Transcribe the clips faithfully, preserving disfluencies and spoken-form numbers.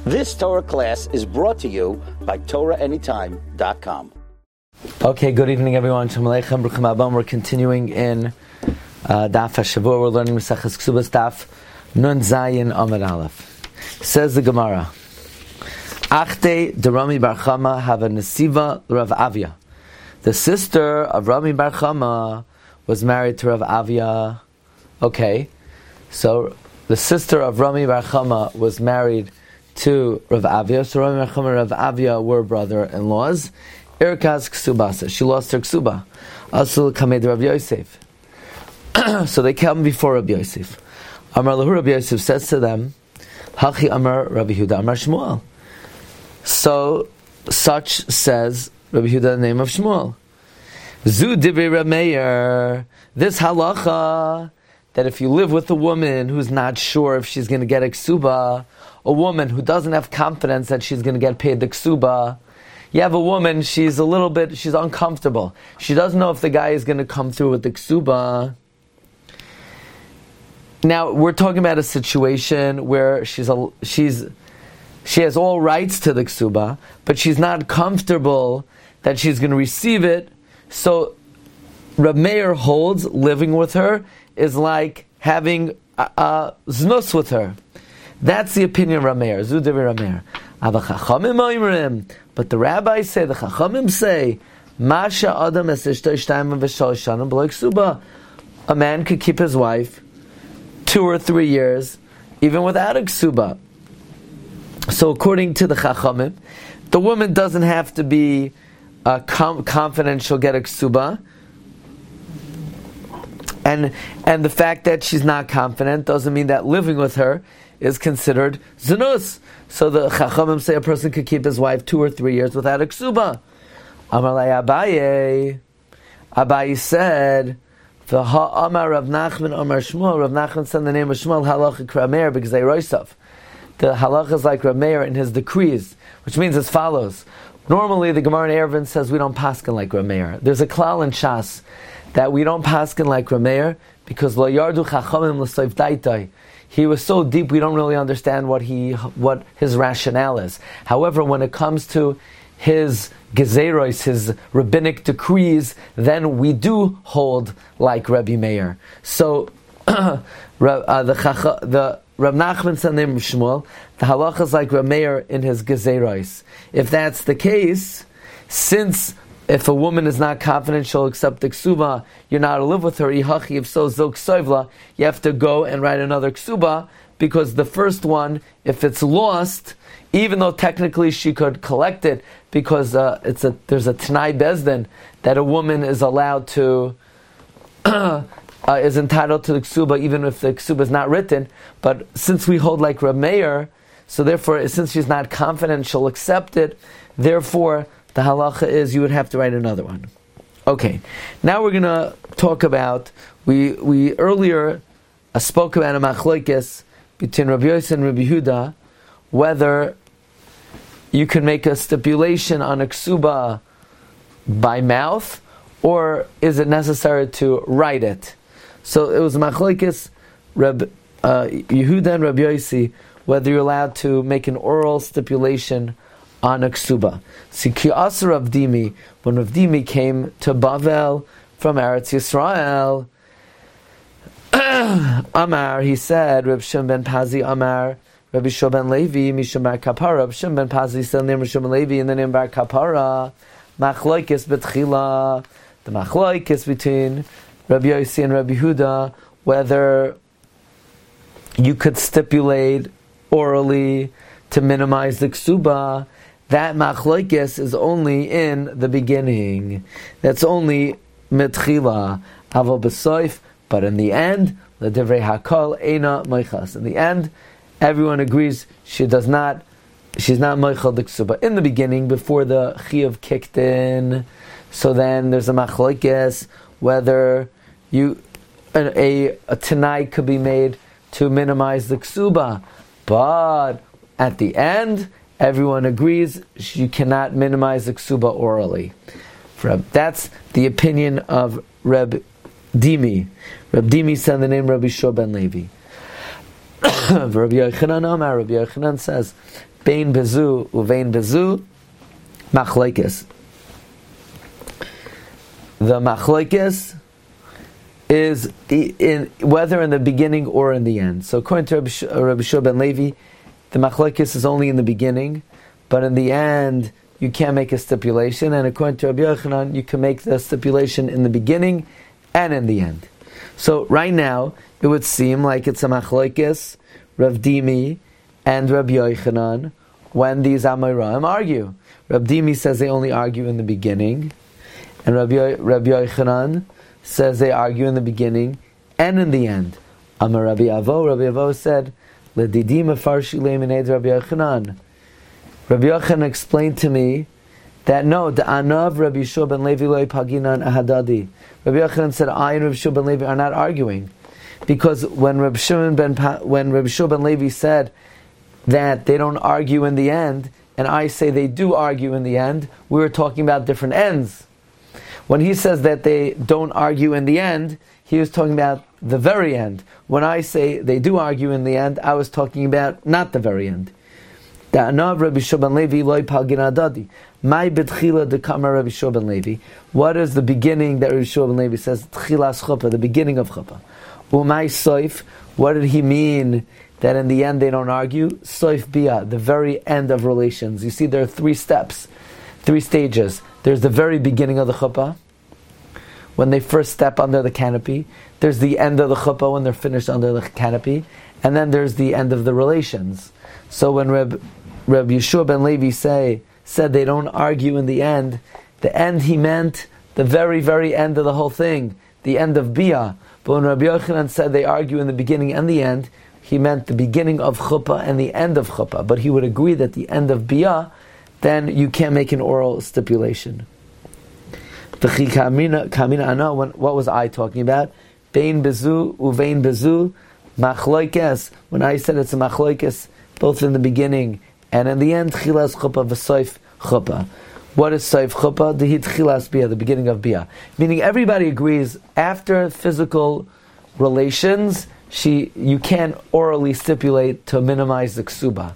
This Torah class is brought to you by Torah Anytime dot com. Okay, good evening, everyone. Shalom Aleichem, Bruchim Abam. We're continuing in uh, Daf HaShavua. We're learning Maseches Ksubas Daf Nun Zayin Amud Aleph. Says the Gemara, Achte de Rami Bar Chama have a Nesiva Rav Avia. The sister of Rami Bar Chama was married to Rav Avia. Okay, so the sister of Rami Bar Chama was married to Rav Avia. So Rami Bar Chama and Rav Avia were brother-in-laws. Irkaz Ksubasa. She lost her Ksuba. Asul Kamed Rav Yosef. So they come before Rav Yosef. Amar Lahu Rav Yosef says to them, Hachi Amar Rabbi Huda Amar Shmuel. So such says Rabbi Huda the name of Shmuel. Zu Divrei Rav Meir. This halacha that if you live with a woman who's not sure if she's going to get a ksuba, a woman who doesn't have confidence that she's going to get paid the ksuba, you have a woman, she's a little bit, she's uncomfortable. She doesn't know if the guy is going to come through with the ksuba. Now, we're talking about a situation where she's a, she's she has all rights to the ksuba, but she's not comfortable that she's going to receive it. So, Reb Meir holds living with her is like having a, a znus with her. That's the opinion of Reb Meir. Zu Divrei Reb Meir. But the rabbis say, the Chachamim say, Masha Adam es ishto ishtayim v'shalosh shanim b'lo ksuba. A man could keep his wife two or three years, even without a ksuba. So according to the Chachamim, the woman doesn't have to be uh, com- confident she'll get a ksuba. And and the fact that she's not confident doesn't mean that living with her is considered zinus. So the Chachamim say a person could keep his wife two or three years without a ksuba. Amalei Abaye. Abaye said, V'ha Amar Rav Nachman Amar Shmuel. Rav Nachman said the name of Shmuel halacha Rav Meir because they roisav. The halacha is like Rav Meir in his decrees, which means as follows. Normally the Gemara in Eruvin says we don't paskin like Rav Meir. There's a klal in Shas that we don't paskin like Rav Meir because lo yardu chachamim l'soif daitai. He was so deep we don't really understand what he what his rationale is. However, when it comes to his gezeros, his rabbinic decrees, then we do hold like Rabbi Meir. So uh, the Chacha, the Rav Nachman said the name of Shmuel. The halacha is like Rabbi Meir in his gezeros. If that's the case, since if a woman is not confident she'll accept the ksuba, you're not to live with her. Ihachi, if so, zok soivla, you have to go and write another ksuba, because the first one, if it's lost, even though technically she could collect it, because uh, it's a there's a Tanai Bezdin that a woman is allowed to, uh, is entitled to the ksuba even if the ksuba is not written, but since we hold like Reb Meir, so therefore, since she's not confident she'll accept it, therefore, the halacha is you would have to write another one. Okay, now we're going to talk about, we we earlier uh, spoke about a machlokes between Rabbi Yosef and Rabbi Huda, whether you can make a stipulation on a ksuba by mouth, or is it necessary to write it? So it was machlokes Reb uh, Yehuda and Rabbi Yosef, whether you're allowed to make an oral stipulation on a ksuba. See, ki asar Rav Dimi, when Rav Dimi came to Bavel from Eretz Yisrael, Amar, he said, Reb Shimon ben Pazi, Amar, Rabbi Shimon ben Levi, Mishum bar Kapara. Reb Shimon ben Pazi said the name of Shimon Levi and the name bar Kapara. Machlokes betchila, the machlokes between Rabbi Yossi and Rabbi Huda, whether you could stipulate orally to minimize the ksuba. That machlokes is only in the beginning. That's only mitchila, aval b'soif. But in the end, the divrei hakol eina moichas. In the end, everyone agrees she does not. She's not moichal the ksuba. In the beginning, before the chiyuv kicked in, so then there's a machlokes whether you a, a, a tanai could be made to minimize the ksuba. But at the end, everyone agrees you cannot minimize the ksuba orally. That's the opinion of Reb Dimi. Reb Dimi said the name Rabbi Shimon ben Levi. Rabbi Yochanan Amar, Rabbi Yochanan says, Bein bezu uvein bezu machlokes. The machlokes is in whether in the beginning or in the end. So according to Rabbi Shua ben Levi, the machlokes is only in the beginning, but in the end you can't make a stipulation. And according to Rabbi Yochanan, you can make the stipulation in the beginning and in the end. So right now it would seem like it's a machlokes, Rav Dimi and Rabbi Yochanan when these Amoraim argue. Rav Dimi says they only argue in the beginning, and Rabbi, Rabbi Yochanan says they argue in the beginning and in the end. Amar Rabbi Avo, Rabbi Avo said, L'didi mefarshi le'mined Rabbi Yochanan. Rabbi Yochanan explained to me that no, the Anav Rabbi Shua ben Levi lo paginan ahadadi. Rabbi Yochanan said, I and Rabbi Shua ben Levi are not arguing. Because when Rabbi Shimon ben pa- when Rabbi Shua ben Levi said that they don't argue in the end, and I say they do argue in the end, we were talking about different ends. When he says that they don't argue in the end, he was talking about the very end. When I say they do argue in the end, I was talking about not the very end. Rabbi Shua ben Levi loy palgin adadi. My betchila de kamar Rabbi Shua ben Levi. What is the beginning that Rabbi Shua ben Levi says? Tchilas chuppah, the beginning of chuppah. Umay soif. What did he mean that in the end they don't argue? Soif bia, the very end of relations. You see, there are three steps, three stages. There's the very beginning of the chuppah, when they first step under the canopy. There's the end of the chuppah when they're finished under the canopy, and then there's the end of the relations. So when Reb Reb Yeshua ben Levi say said they don't argue in the end, the end he meant the very very end of the whole thing, the end of bia. But when Rabbi Yochanan said they argue in the beginning and the end, he meant the beginning of chuppah and the end of chuppah. But he would agree that the end of bia, then you can't make an oral stipulation. What was I talking about? Bein bezu uvein bezu machlokes. When I said it's a machlokes, both in the beginning and in the end, chilas chuppah v'soif chuppah. What is soif chuppah? The hit chilas bia, the beginning of bia. Meaning everybody agrees after physical relations, she you can't orally stipulate to minimize the ksuba.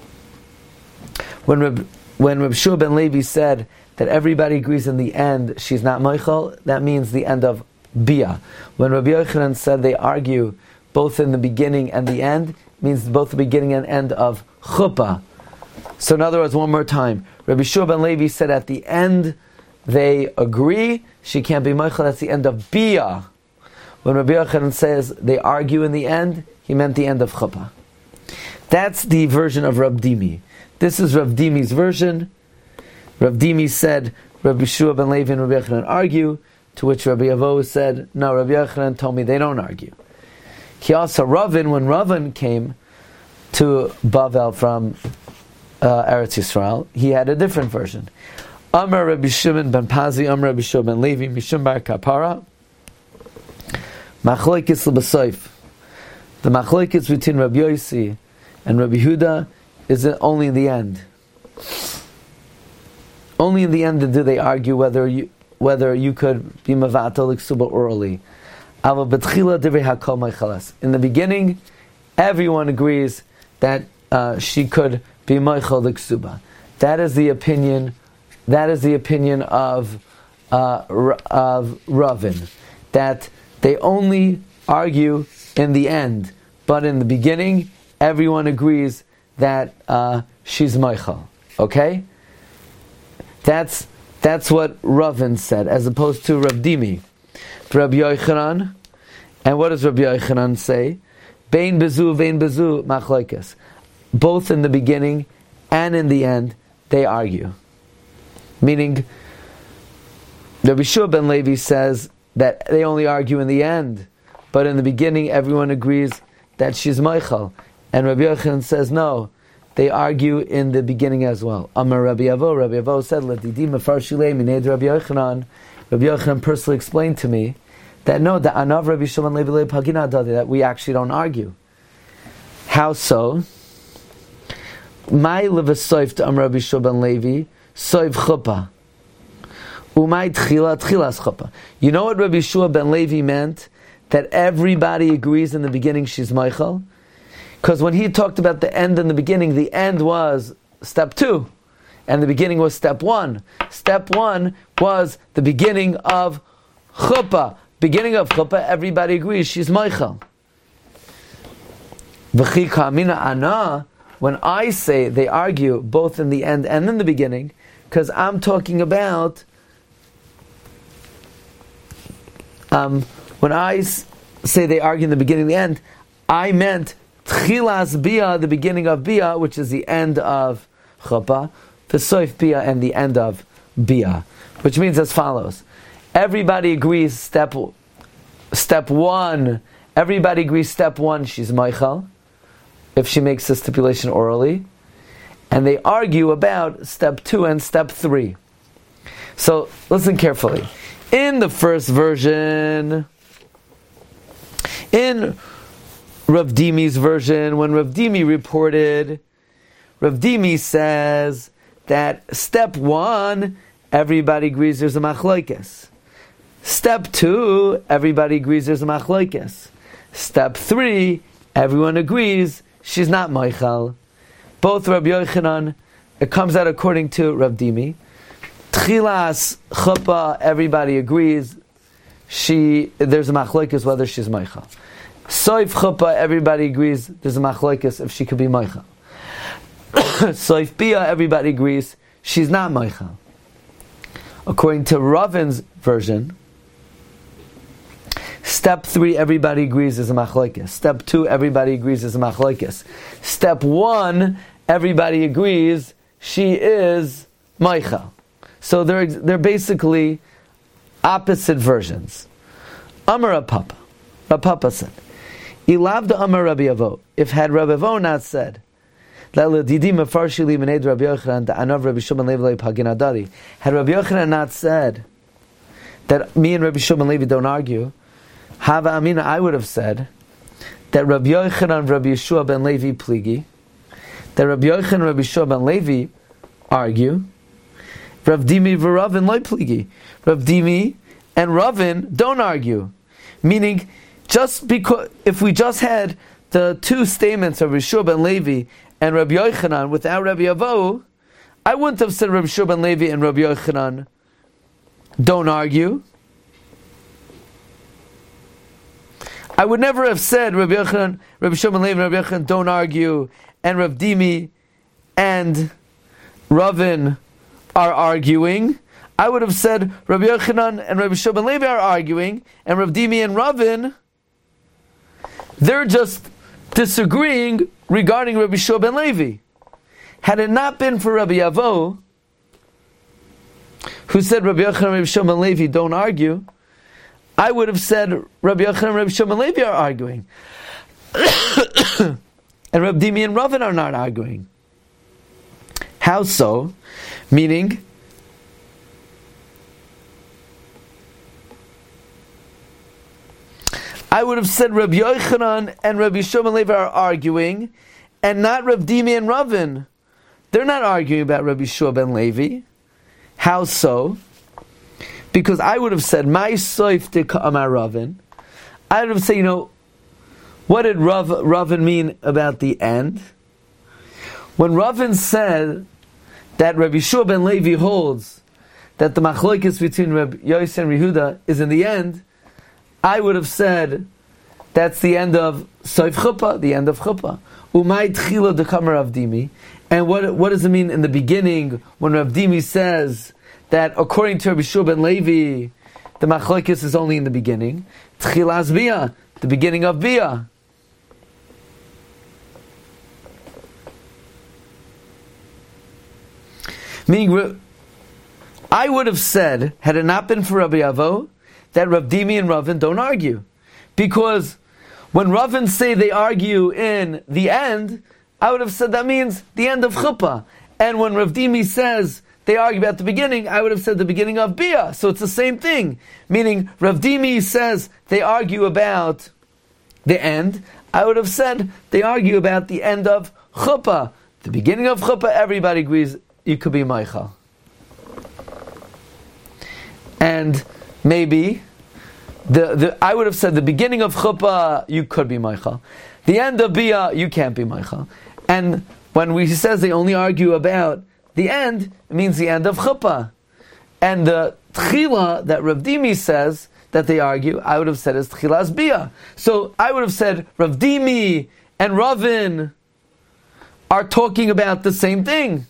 When Reb, when Reb Shua ben Levi said that everybody agrees in the end she's not moichel, that means the end of bia. When Rabbi Yochanan said they argue both in the beginning and the end, means both the beginning and end of chuppah. So in other words, one more time, Rabbi Shua ben Levi said at the end they agree she can't be moichel. That's the end of bia. When Rabbi Yochanan says they argue in the end, he meant the end of chuppah. That's the version of Rav Dimi. This is Rav Dimi's version. Rav Dimi said Rabbi Shua ben Levi and Rabbi Yochanan argue, to which Rabbi Avo said, no, Rabbi Yochanan told me they don't argue. He also, Ravin, when Ravin came to Bavel from uh, Eretz Yisrael, he had a different version. Amar Rabbi Shimon ben Pazi, Amar Rabbi Shua ben Levi, Mishum bar Kapara, Machlokes l'basoif. The machlokes between Rabbi Yossi and Rabbi Huda is only in the end. Only in the end do they argue whether you whether you could be mavatal l'ksuba orally. In the beginning, everyone agrees that uh, she could be moichel l'ksuba. That is the opinion. That is the opinion of uh, of Ravin. That they only argue in the end, but in the beginning, everyone agrees that uh, she's moichel. Okay, that's that's what Ravin said, as opposed to Rav Dimi. Rabbi Yochanan, and what does Rabbi Yochanan say? Bein bezu, vein bezu, machlokes. Both in the beginning and in the end, they argue. Meaning, Rabbi Shua ben Levi says that they only argue in the end, but in the beginning, everyone agrees that she's moichel. And Rabbi Yochanan says no, they argue in the beginning as well. Amar Rabbi Avo, Rabbi Avo said, "L'didi mefarshilei mined Rabbi Yochanan." Rabbi Yochanan personally explained to me that no, the anav Rabbi Shimon Levi le pagina dadi, that we actually don't argue. How so? My levasoif to Amar Rabbi Shimon Levi soif chuppah. Umay tchila tchilas chuppah. You know what Rabbi Shua ben Levi meant? That everybody agrees in the beginning she's moichel. Because when he talked about the end and the beginning, the end was step two, and the beginning was step one. Step one was the beginning of chuppah. Beginning of chuppah, everybody agrees she's Michael. V'chi kamina ana, when I say they argue both in the end and in the beginning, because I'm talking about, um, when I s- say they argue in the beginning and the end, I meant Tchilas Bia, the beginning of Bia, which is the end of Chuppah, V'soif Bia, and the end of Bia, which means as follows. Everybody agrees step step one, everybody agrees step one, she's Michael, if she makes the stipulation orally, and they argue about step two and step three. So, listen carefully. In the first version, in Rav Dimi's version, when Rav Dimi reported, Rav Dimi says that step one, everybody agrees there's a machlokes. Step two, everybody agrees there's a machlokes. Step three, everyone agrees she's not Michael. Both Rabbi Yochanan, it comes out according to Rav Dimi. Tchilas chuppah, everybody agrees she there's a machlokes whether she's Michael. Soif chuppah, everybody agrees there's a machlokes if she could be Michael. Soif bia, everybody agrees she's not Michael. According to Ravin's version, step three, everybody agrees is a machlokes. Step two, everybody agrees is a machlokes. Step one, everybody agrees she is Michael. So they're they're basically opposite versions. Amar Rav Papa, Rav Papa said, "Ilavda Amar Rabbi Avo." If had Rabbi Avo not said, had Rabbi Yochanan not said that me and Rabbi Shimon Levi don't argue, Hava Amina, I would have said that Rabbi Yochanan and Rabbi Yeshua ben Levi pligi, that Rabbi Yochanan and Rabbi Yeshua ben Levi argue, Rav Dimi v'Ravin loy pligi. Rav Dimi and Ravin don't argue. Meaning, just because, if we just had the two statements of Rabbi Yeshua ben Levi and Rabbi Yochanan without Rabbi Avo, I wouldn't have said Rabbi Yeshua ben Levi and Rabbi Yochanan don't argue. I would never have said Rabbi Yochanan, Rabbi Yeshua ben Levi and Rabbi Yochanan don't argue, and Rav Dimi and Ravin are arguing. I would have said Rabbi Yochanan and Rabbi Yeshua ben Levi are arguing, and Rav Dimi and Ravin, they're just disagreeing regarding Rabbi Yeshua ben Levi. Had it not been for Rabbi Avo, who said Rabbi Yochanan and Rabbi Yeshua ben Levi don't argue, I would have said Rabbi Yochanan and Rabbi Yeshua ben Levi are arguing. And Rabbi Dimi and Ravin are not arguing. How so? Meaning, I would have said Rabbi Yochanan and Rabbi Yeshua ben Levi are arguing, and not Rabbi Dimi and Ravin. They're not arguing about Rabbi Yeshua ben Levi. How so? Because I would have said, "My soif de ka'amar Ravin." I would have said, you know, what did Rav, Ravin mean about the end? When Ravin said that Rabbi Yeshua ben Levi holds that the machlokes between Rabbi Yosef and Yehuda is in the end, I would have said that's the end of Soif Chuppah, the end of Chuppah. Umay tchila dekam Rav Dimi. And what what does it mean in the beginning when Rav Dimi says that according to Rabbi Yeshua ben Levi, the machlokes is only in the beginning? Tchilas Bia, the beginning of Bia. Meaning, I would have said, had it not been for Rabbi Avo, that Rav Dimi and Ravin don't argue. Because when Ravin say they argue in the end, I would have said that means the end of Chuppah. And when Rav Dimi says they argue about the beginning, I would have said the beginning of Bia. So it's the same thing. Meaning, Rav Dimi says they argue about the end. I would have said they argue about the end of Chuppah. The beginning of Chuppah, everybody agrees you could be Michael. And maybe the, the I would have said the beginning of chuppah you could be meichel, the end of bia you can't be meichel, and when we he says they only argue about the end, it means the end of chuppah, and the tchila that Rav Dimi says that they argue, I would have said is tchilas bia. So I would have said Rav Dimi and Ravin are talking about the same thing.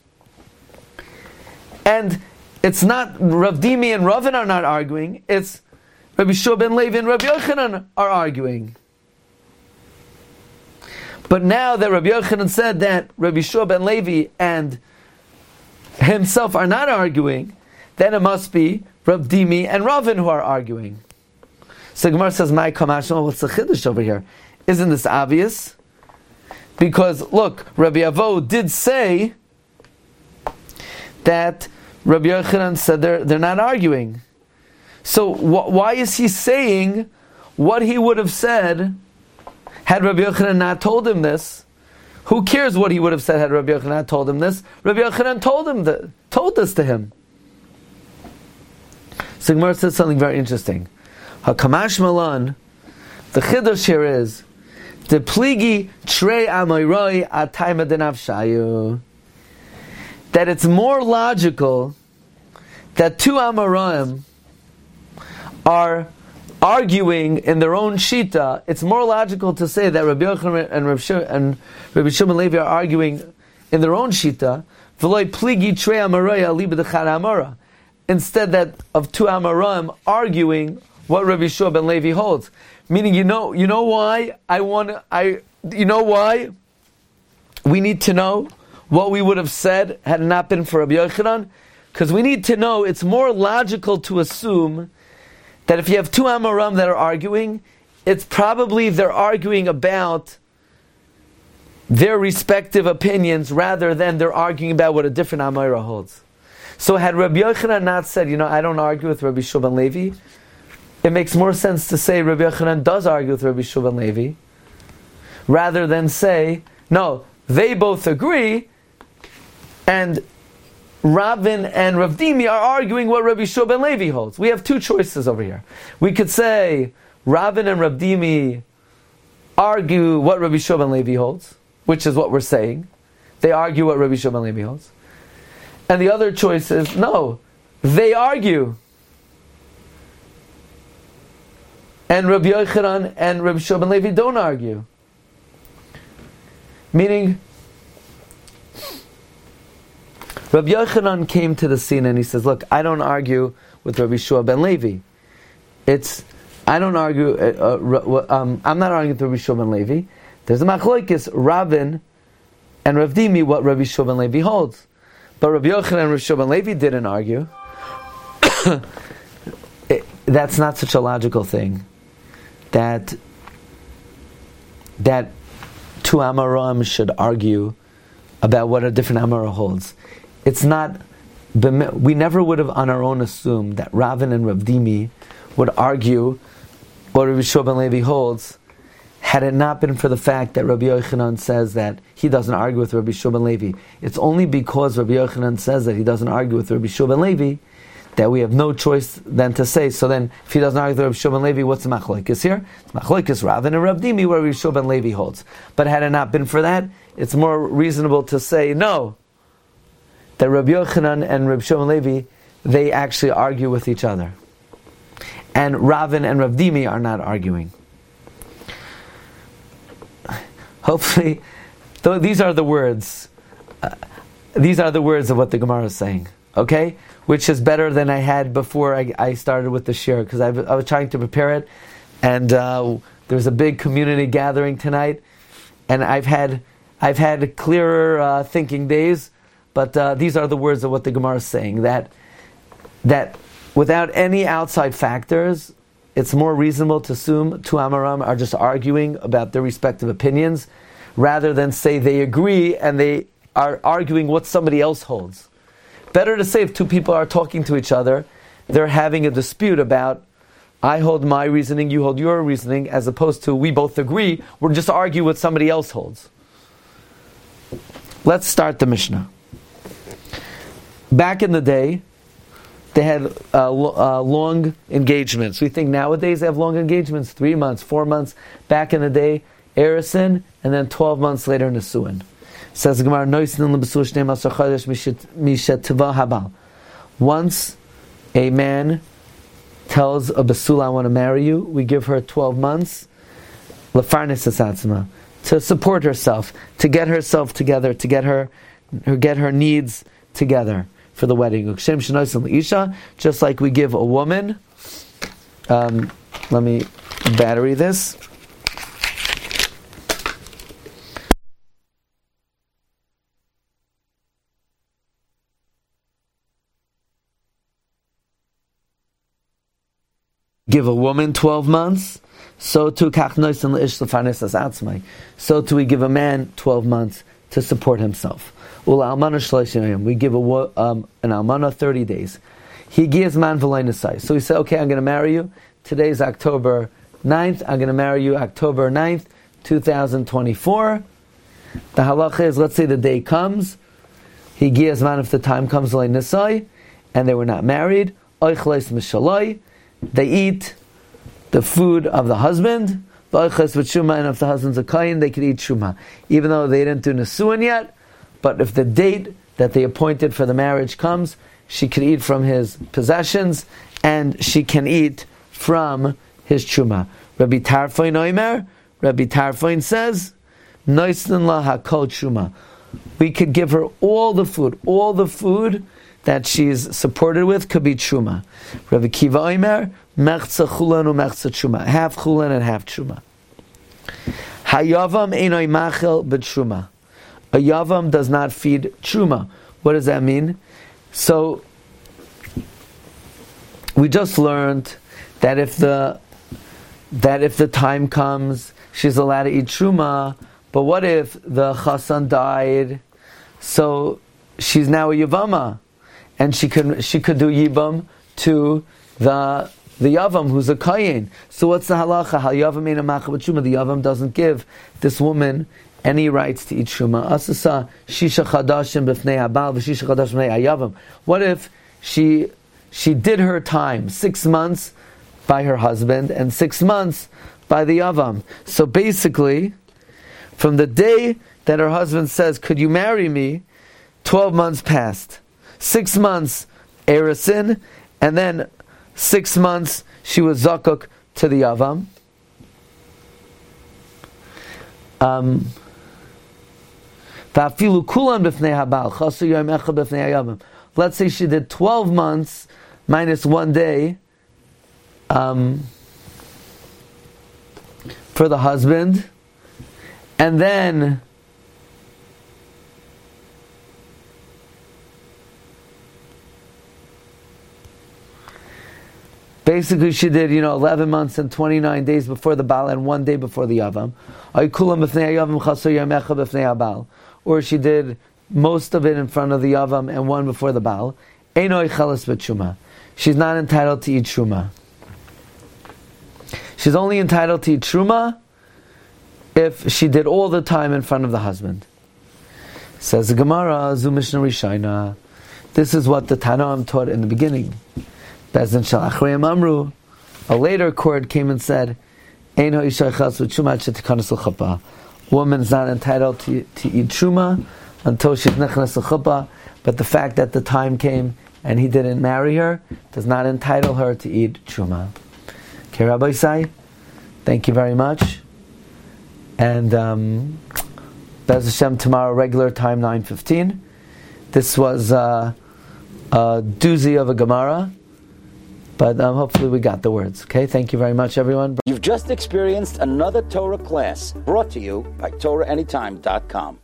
And it's not Rav Dimi and Ravin are not arguing, it's Rabbi Shua ben Levi and Rabbi Yochanan are arguing. But now that Rabbi Yochanan said that Rabbi Shua ben Levi and himself are not arguing, then it must be Rav Dimi and Ravin who are arguing. So Gemara says, "My kamashma, what's the chiddush over here? Isn't this obvious? Because look, Rabbi Avo did say that Rabbi Yochanan said they're they're not arguing. So wh- why is he saying what he would have said had Rabbi Yochanan not told him this? Who cares what he would have said had Rabbi Yochanan not told him this? Rabbi Yochanan told him that, told this to him." So Gemara says something very interesting. HaKamash Malan, the chiddush here is the pligi trei amoiroi atayma denavshayu, that it's more logical that two Amoraim are arguing in their own shita. It's more logical to say that Rabbi Yochanan and Rabbi Shua and Rabbi Shua ben Levi are arguing in their own shita. V'loi pligi trei amoiroi aliba dechad amora, instead that of two Amoraim arguing what Rabbi Shua ben Levi holds. Meaning, you know, you know why I want to, I, you know why we need to know what we would have said had it not been for Rabbi Yochanan? Because we need to know, it's more logical to assume that if you have two Amoraim that are arguing, it's probably they're arguing about their respective opinions rather than they're arguing about what a different Amora holds. So had Rabbi Yochanan not said, you know, I don't argue with Rabbi Shua ben Levi, it makes more sense to say Rabbi Yochanan does argue with Rabbi Shua ben Levi, rather than say, no, they both agree, and Ravin and Rav Dimi are arguing what Rabbi Shua ben Levi holds. We have two choices over here. We could say Ravin and Rav Dimi argue what Rabbi Shua ben Levi holds, which is what we're saying. They argue what Rabbi Shua ben Levi holds. And the other choice is, no, they argue. And Rabbi Yochanan and Rabbi Shua ben Levi don't argue. Meaning, Rabbi Yochanan came to the scene and he says, look, I don't argue with Rabbi Shua ben Levi. It's, I don't argue, uh, uh, um, I'm not arguing with Rabbi Shua ben Levi. There's a machlokes, Ravin and Rav Dimi, what Rabbi Shua ben Levi holds. But Rabbi Yochanan and Rabbi Shua ben Levi didn't argue. it, that's not such a logical thing. That that two Amoraim should argue about what a different Amora holds. It's not, we never would have on our own assumed that Ravin and Rav Dimi would argue what Rabbi Shua ben Levi holds, had it not been for the fact that Rabbi Yochanan says that he doesn't argue with Rabbi Shua ben Levi. It's only because Rabbi Yochanan says that he doesn't argue with Rabbi Shua ben Levi that we have no choice than to say, so then, if he doesn't argue with Rabbi Shua ben Levi, what's the machlokes here? It's machlokes Ravin and Rav Dimi, where Rabbi Shua ben Levi holds. But had it not been for that, it's more reasonable to say, no, that Rabbi Yochanan and Rabbi Shua ben Levi, they actually argue with each other. And Ravin and Rav Dimi are not arguing. Hopefully, th- these are the words, uh, these are the words of what the Gemara is saying, okay? Which is better than I had before I, I started with the shir, because I, I was trying to prepare it, and uh, there was a big community gathering tonight, and I've had I've had clearer uh, thinking days, but uh, these are the words of what the Gemara is saying, that that without any outside factors, it's more reasonable to assume two Amoraim are just arguing about their respective opinions, rather than say they agree and they are arguing what somebody else holds. Better to say if two people are talking to each other, they're having a dispute about, I hold my reasoning, you hold your reasoning, as opposed to we both agree, we're just argue what somebody else holds. Let's start the Mishnah. Back in the day, they had uh, lo- uh, long engagements. We think nowadays they have long engagements, three months, four months. Back in the day, Erisin, and then twelve months later, Nesuin. Says the Gemara, once a man tells a basula, I want to marry you, we give her twelve months to support herself, to get herself together, to get her, her get her needs together for the wedding. Just like we give a woman, um, let me battery this. Give a woman twelve months, so too so too we give a man twelve months to support himself. We give a, um, an almana thirty days. He gives man v'leinesai. So he said, okay, I'm going to marry you. Today's October ninth. I'm going to marry you October ninth, twenty twenty-four. The halacha is, let's say the day comes. He gives man if the time comes v'leinesai, and they were not married. They eat the food of the husband. And if the husband's a kain, they could eat shuma. Even though they didn't do nesuin yet, but if the date that they appointed for the marriage comes, she could eat from his possessions, and she can eat from his shuma. Rabbi Tarfoin Oimer, Rabbi Tarfoin says, Noisnin la hakol shuma. We could give her all the food, all the food that she's supported with could be truma. Rabbi Kiva Oimer, mechza chulan u mechza truma. Half chulan and half truma. Hayavam einoi machel b'truma. A yavam does not feed truma. What does that mean? So, we just learned that if the that if the time comes, she's allowed to eat truma. But what if the chasan died? So she's now a yavama, and she could she could do yibam to the the yavam who's a kayin. So what's the halacha? Hal yavam ein amacha b'truma. The yavam doesn't give this woman any rights to eat truma. Asasa shisha chadashim b'fnei habal v'shisha chadashim b'fnei hayavam. What if she she did her time six months by her husband and six months by the yavam? So basically, from the day that her husband says, "Could you marry me?" twelve months passed. Six months erisin, and then six months she was zakuk to the yavam. Um, Let's say she did twelve months minus one day um, for the husband, and then basically she did, you know, eleven months and twenty-nine days before the Baal and one day before the Yavam. Or she did most of it in front of the Yavam and one before the Baal. She's not entitled to eat Truma. She's only entitled to eat Truma if she did all the time in front of the husband. Says the Gemara, Zu Mishnah Rishaina. This is what the Tanoim taught in the beginning. Bezin Shel Achrayim Amru. A later court came and said, Ein ha'isha chas v'tshuma she'tikanas l'chuppah. Woman's not entitled to, to eat truma until she's nechnas l'chuppah, but the fact that the time came and he didn't marry her does not entitle her to eat truma. Okay, Rabbi Isai, thank you very much. And um, Bez Hashem, tomorrow regular time nine fifteen. This was uh, a doozy of a Gemara. But um, hopefully we got the words. Okay, thank you very much, everyone. You've just experienced another Torah class brought to you by Torah Anytime dot com.